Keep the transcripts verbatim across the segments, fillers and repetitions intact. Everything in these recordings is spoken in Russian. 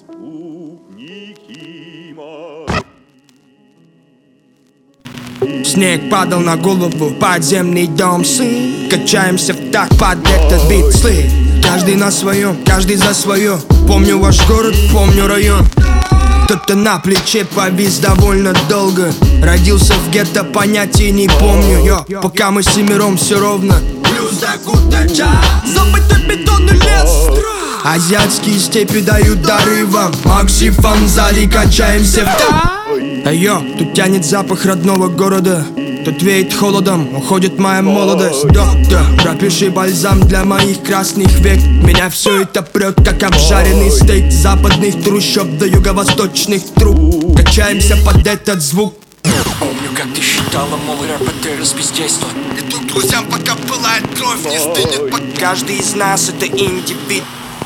Снег падал на голову, подземный дом, сын. Качаемся в так под этот бит, слышь. Каждый на своем, каждый за свое. Помню ваш город, помню район. Кто-то на плече повис довольно долго. Родился в гетто, понятия не помню. Йо, пока мы семером все ровно. Плюс до кутача, забытый бетонный лес. Азиатские степи дают дары вам. Макси Фанзали, качаемся в так. Йо, тут тянет запах родного города. Тут веет холодом, уходит моя молодость. Доктор, пропиши бальзам для моих красных век. Меня все это прет, как обжаренный стейк. С западных трущоб до юго-восточных труб. Качаемся под этот звук. Помню, как ты считала, мол, рэп это распиздейство. И тут друзьям пока пылает кровь, не стынет. Каждый из нас это индивид.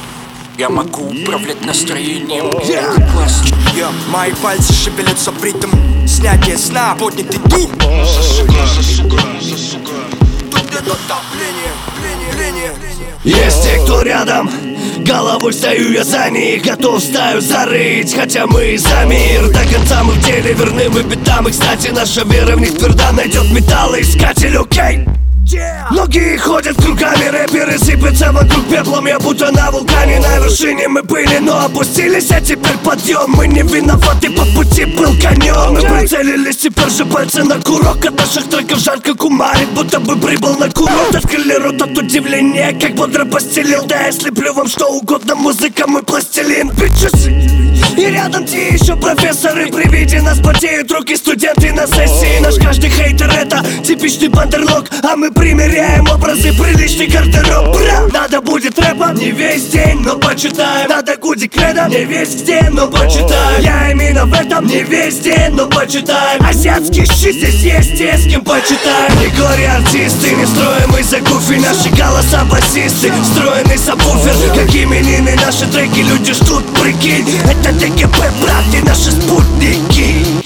Я могу управлять настроением. Yeah. Класс. Йо, мои пальцы шевелятся в ритм снятия сна, поднятый дух. Засука, засука, засука. Тут где-то давление, ление, ление. Есть те, кто рядом, головой стою я за них. Готов стаю зарыть, хотя мы за мир. До конца мы в деле верны, мы битам. И, кстати, наша вера в них тверда. Найдет металлоискатель, окей? Многие ходят кругами, рэперы сыпятся вокруг пеплом. Я будто на вулкане, на вершине мы были, но опустились, а теперь подъем. Мы не виноваты, по пути был каньон. Мы прицелились, теперь же пальцы на курок. От наших треков жарко кумарит, будто бы прибыл на курорт. Открыли рот от удивления, как бодро постелил. Да я слеплю вам что угодно, музыка мы пластилин, bitches. И рядом те еще профессоры, при виде нас потеют руки студенты на сессии. Наш каждый хейтер это типичный бандерлог, а мы примеряем образы, приличный гардероб. Бра! Надо будет рэпа, не весь день, но почитаем. Надо гудик кредо, не весь день, но почитаем. Я именно в этом, не весь день, но почитаем. Азиатский щит здесь есть, те, с кем почитаем. Не горе-артисты, не строим из-за гуфи. Наши голоса басисты, встроенный сабвуфер. Как именины наши треки люди ждут, прикинь. Это ДГП, брат, и наши спутники.